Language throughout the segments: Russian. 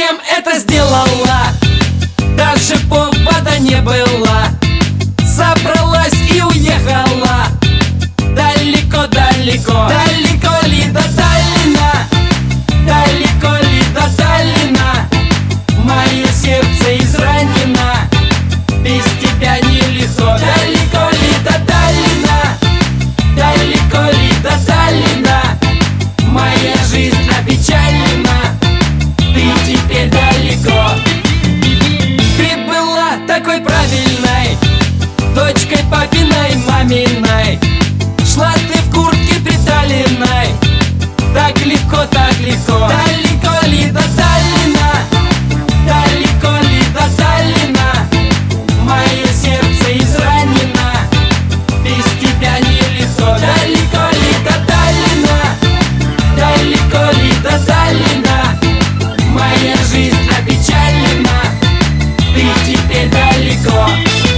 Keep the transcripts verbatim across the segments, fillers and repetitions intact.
зачем это сделала? Даже повода не было. Собралась и уехала. Далеко-далеко. Далеко ли до Таллина? Далеко ли до Таллина? Мое сердце изранено, без тебя нелегко. Далеко ли до Таллина? Далеко ли до Таллина? Моя жизнь опечалена, ты теперь далеко. Ты была такой правильной, дочкой папиной, маминой. Шла ты в куртке приталенной, так легко, так легко. Далеко ли до Таллина? Далеко ли до Таллина? Мое сердце изранено, без тебя нелегко. Далеко ли до Таллина? Далеко ли до Таллина? Моя жизнь опечалена, ты теперь далеко.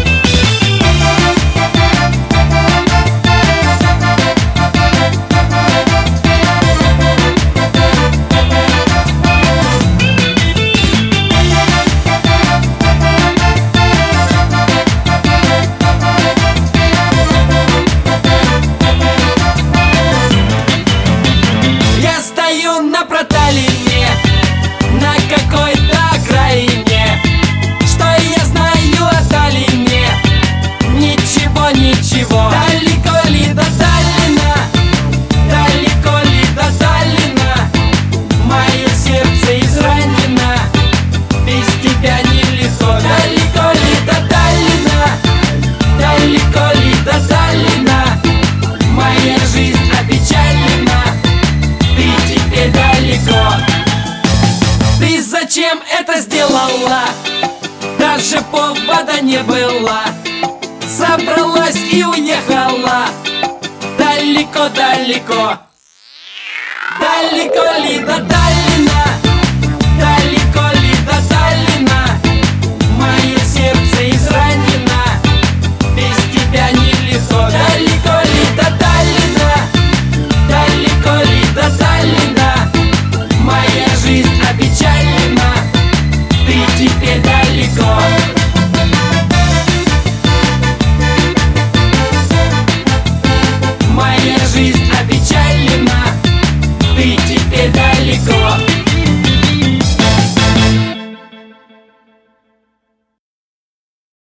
На проталине, на какой-то окраине. Что я знаю о Таллине? Ничего, ничего. Далеко ли до Таллина? Далеко ли до Таллина? Мое сердце изранено, без тебя нелегко. Далеко ли до Таллина? Далеко ли до Таллина? Моя жизнь опечалена, ты теперь далеко. Ты зачем это сделала? Даже повода не было. Собралась и уехала. Далеко-далеко. Далеко ли до Таллина?